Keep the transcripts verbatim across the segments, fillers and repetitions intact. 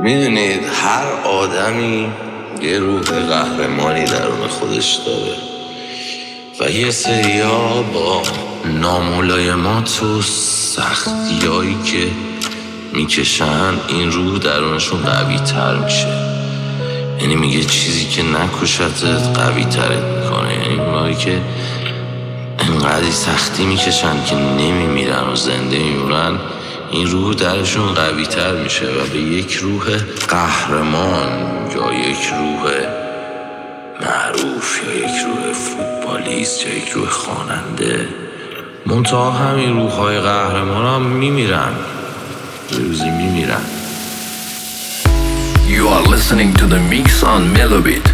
میدونید هر آدمی یه روح قهرمانی درون خودش داره و یه سریا با ناملایمات و سختیایی که میکشن این روح درونشون قوی تر میشه. یعنی میگه چیزی که نکشتت قوی ترت میکنه. یعنی اونایی که انقدری سختی میکشن که نمیمیرن و زنده میمونن، این روح درشون قوی تر میشه و به یک روح قهرمان یا یک روح معروف یا یک روح فوتبالیست یا یک روح خواننده، منتها همین روح های قهرمان هم میمیرن، روزی میمیرن. You are listening to the mix on Melobit.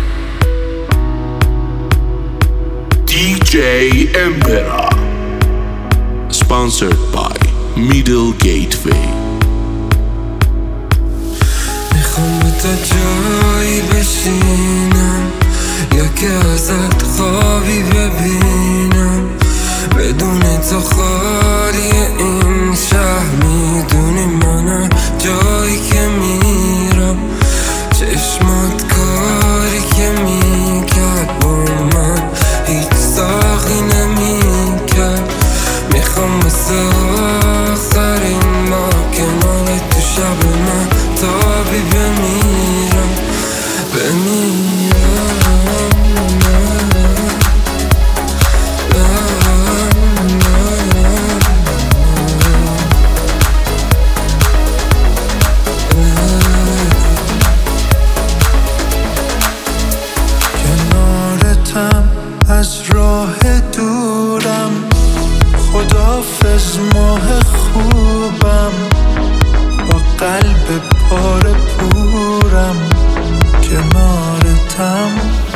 دی جی Emperor, sponsored by Middle Gateway. میخوام با تا جایی بشینم یا که ازت خوابی ببینم، بدون تو خالی این شهر. میدونی من جایی که میرم، چشمات کاری که میکرد با من هیچ ساقی نمیکرد. میخوام واسه آخرین با کنار تو شب من تابی بمیرم بمیرم. از راه دورم، خداحافظ ماه خوبم، با قلب پاره پورم کنارتم.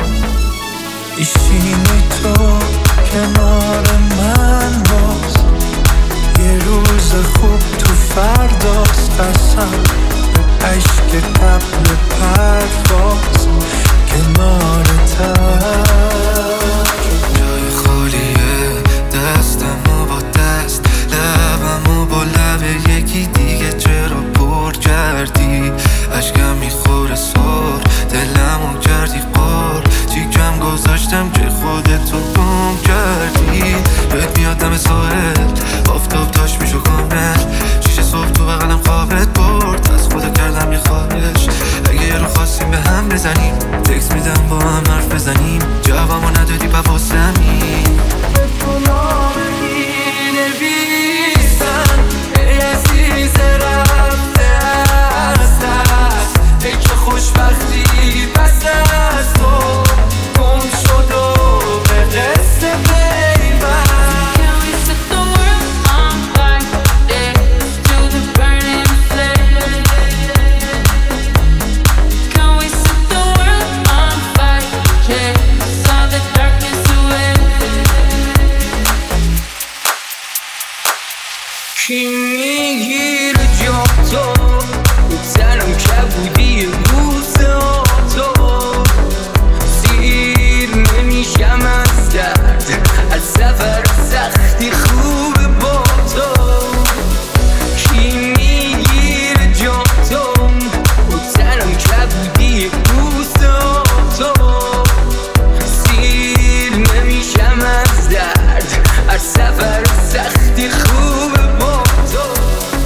ایشینی تو کنار من باز، یه روز خوب تو فرداست. قسم به عشق قبل پرواز کنارتم. جای خالیه دستمو با دست، لبمو با لب یکی دیگه چرا پر کردی؟ اشکم میخوره سر دلمو کردی قار، چیکم گذاشتم که خودتو گم کردی. بهت میادم ساحل آفتاب داشت میشو کامل، شیشه صبح تو بغلم خوابت برد، از خدا کردم یه خواهش اگه یه رو خواستیم به هم بزنیم، تکس میدم با هم حرف بزنیم. جوابمو ندادی با واسمی تو نامه مینویسم ای عزیز رفته از دست، ای که خوشبختی بس از تو گم شد و به قصه پیوند. کی میگیره جا تو تنم کبودی روز تو، سیر نمیشم از درد، از سفر سختی خوب با تو. کی میگیره جا تو تنم کبودی روز تو، سیر نمیشم از درد، از سفر سختی خوب با تو.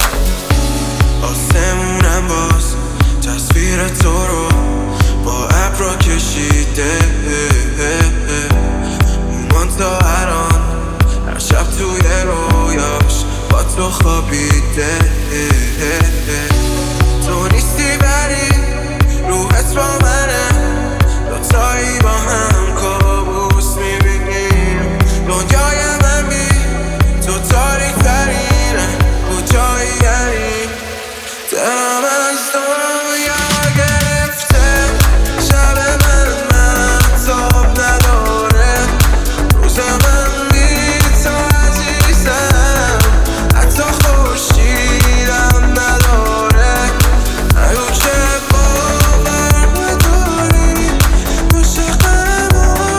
آسمونم باز تصویر تو رو با ابرا کشیده، اومان تا هران هر شب توی رویاش با تو خوابیده. تو نیستی بری روحت با منه، دوتایی با هم کابوس میبینیم. دنیای من بی تو تاریک ترینه، کجایی یعنی دلم از دنیا گرفته. شب من من تاب نداره، روز من بی تو عزیزم حتی خوشیدم نداره. نگو که باور نداری عاشقم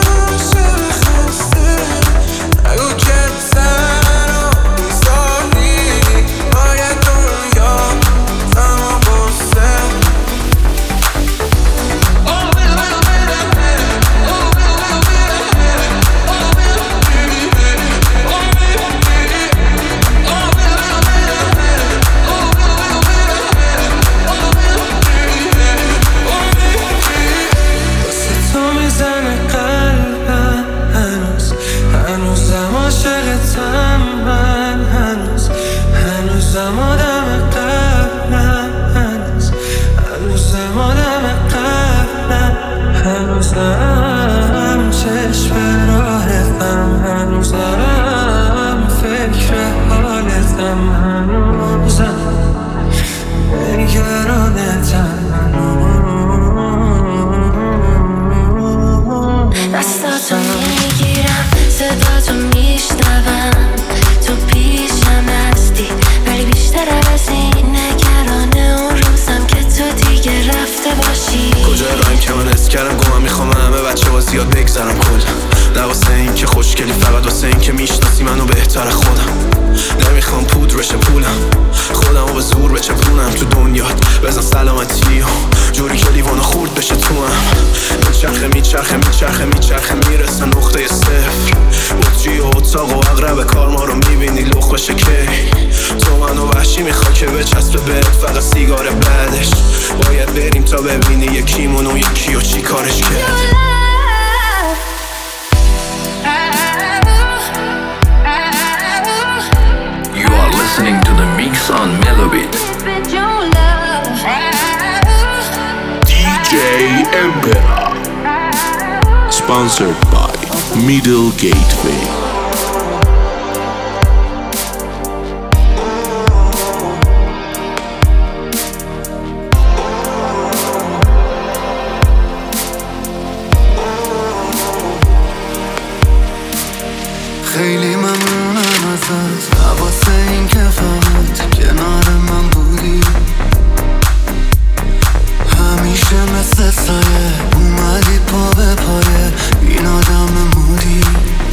دلم هنوزم نگران تنها دستاتو میگیرم صداتو میشنوم تو پیشم هستی ولی بیشتر از این نگران اون روزم که تو دیگه رفته باشی کجا رایم که من حس کردم گمم میخوام همه بچه ها زیاد بگذرم کلا نه واسه این که خوشگلی فقط واسه این که میشناسی منو بهتر خودم نمیخوام پودرش پولم خودم رو به زور بچپونم تو دنیات بزن سلامتی جوری که لیوانو خورد بشه تو هم میچرخه میچرخه میچرخه میچرخه میرسه نقطه صفر بطری و اتاق و اقرب کار ما رو میبینی لخ بشه کی تو منو وحشی میخوای که بچسبه بهت فقط سیگار بعدش باید بریم تا ببینی یکیمون و یکی و چی کارش کرد You are listening to the mix on Melobit. دی جی Emperor. Sponsored by Middle Gateway. خیلی ممنونم ازت واسه این که فقط کنار من بودی همیشه مثل سایه اومدی پا به پایه این آدم مودی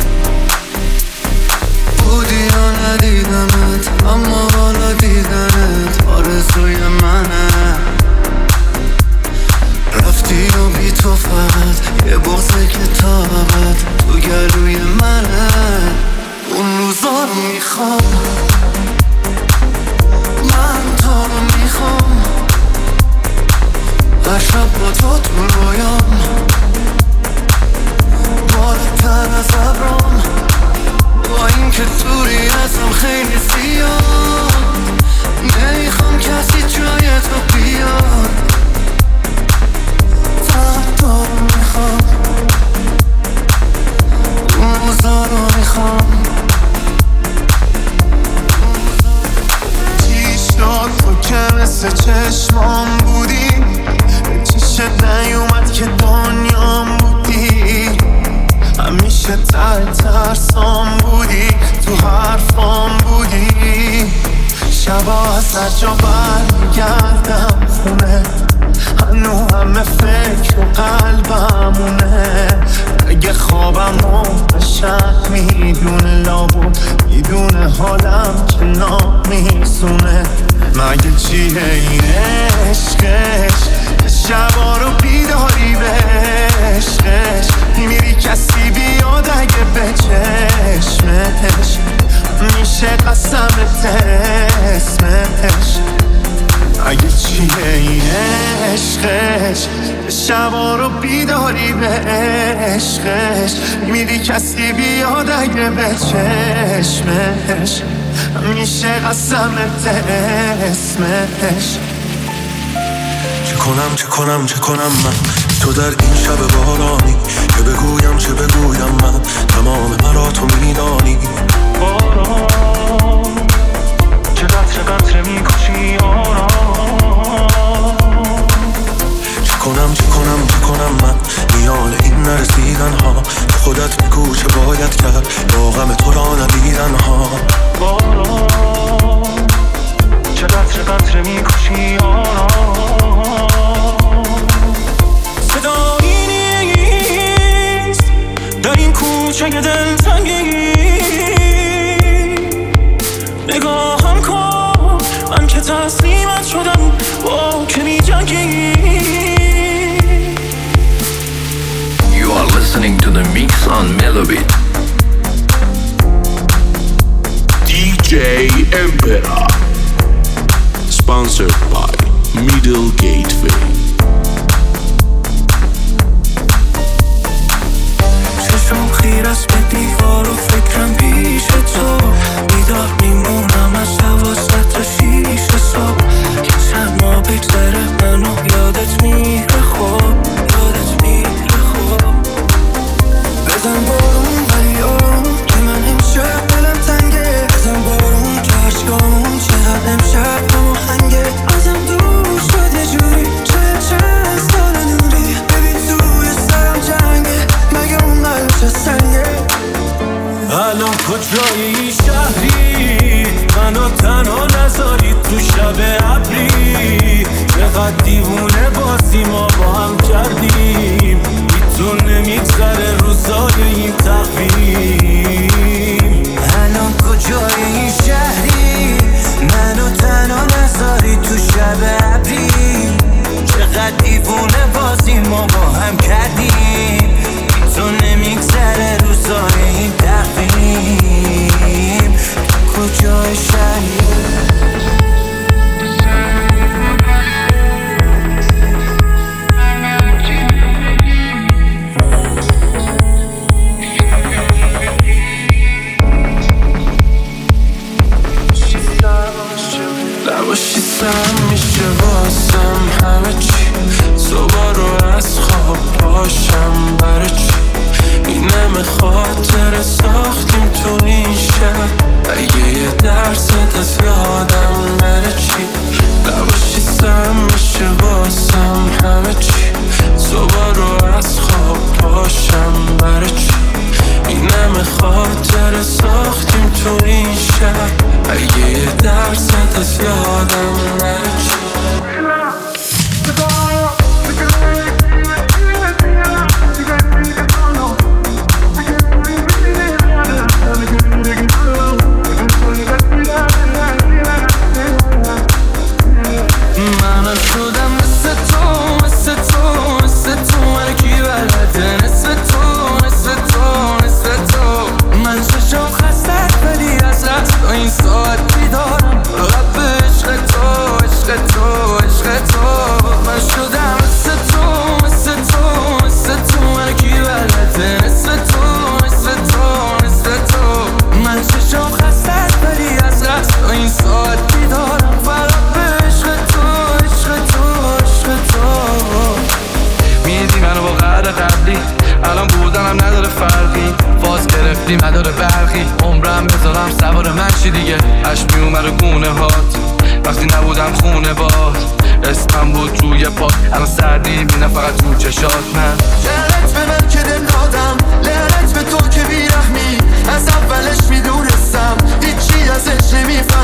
بودی یا ندیدمت اما حالا دیدنت آرزوی منه رفتی و بی تو فقط یه بغضه که تا ابد تو گلوی منه اون روزا رو میخوام من تو رو میخوام هر شب با تو تو رویام بالاتر از ابرام با این که دوری ازم خیلی زیاد نمیخوام کسی جای تو بیاد تو رو میخوام اون روزا رو میخوام چی شد تو که مثل چشمام بودی چی شد نیومد که دنیام بودی همیشه تر ترسام بودی تو حرفام بودی شبا از هر جا برگردم خونه هنو همه فکر و قلبمونه اگه خوابم رو بشک میدونه لابود میدونه حالم که نمیسونه مگه چیه این عشقش شبا رو بیداری به عشقش میری کسی بیاد اگه به چشمش میشه قسمت اسمش اگه چیه این عشقش شبا رو بیداری به عشقش میری کسی بیاد اگه به چشمش میشه قسمت اسمش چه کنم چه کنم چه کنم من تو در این شب بارانی چه بگویم چه بگویم من تمام مرا تو میدانی باران چه قطره قطره میکشی آرام چه کنم چه کنم چه کنم من میان این نرسیدن ها خودت بگو چه باید کرد با غم تو را ندیدن ها باران چه قطره قطره میکشی آرام صدایی نیست در این کوچه دلتنگی نگاهم کن من که تسلیمت شدم با که می جنگی You are listening to the mix on Melobit. دی جی Emperor. Sponsored by Middle Gateway. چشم خیر است به دیوار و فکرم پیش تو بیدار میمونم از دوازده تا شیش صبح که چند ماه بگذره منو یادت میره خوب یادت میره خوب بزن بارون ولی آروم که من امشب دلم تنگه بزن بارون که عشقام نباشی سم میشه واسم همه چی صبح رو از خواب پاشم برای چی این همه خاطر ساختیم تو این شب اگه یه درصد از یادم نره چی نباشی سم میشه واسم همه چی صبح رو از خواب پاشم برای چی این همه خاطر ساختیم تو این شب اگه یه درصد از یادم نره چی من شدم مثل تو مثل تو مثل تو من کی بلده نصف تو نصف تو نصف تو من چشم خستت ولی از رقص تا این ساعت بیدارم فقط به عشق تو عشق تو عشق تو من شدم مثل تو مثل تو مثل تو من کی بلده نصف تو نصف تو نصف تو من چشم خستت ولی از رقص تا این ساعت بیدارم فقط به عشق تو عشق تو عشق تو میدی منو با قدر قبلی الان بودنم نداره فرقی فاز گرفتی مدار برقی عمرم بذارم سوار منشی دیگه عشق میومد رو گونه هات وقتی نبودم خونه باد اسمم بود روی پات الان سردی میبینم فقط تو چشات من لعنت به من که دل دادم لعنت به تو که بیرحمی از اولش میدونستم هیچی ازش نمیفهم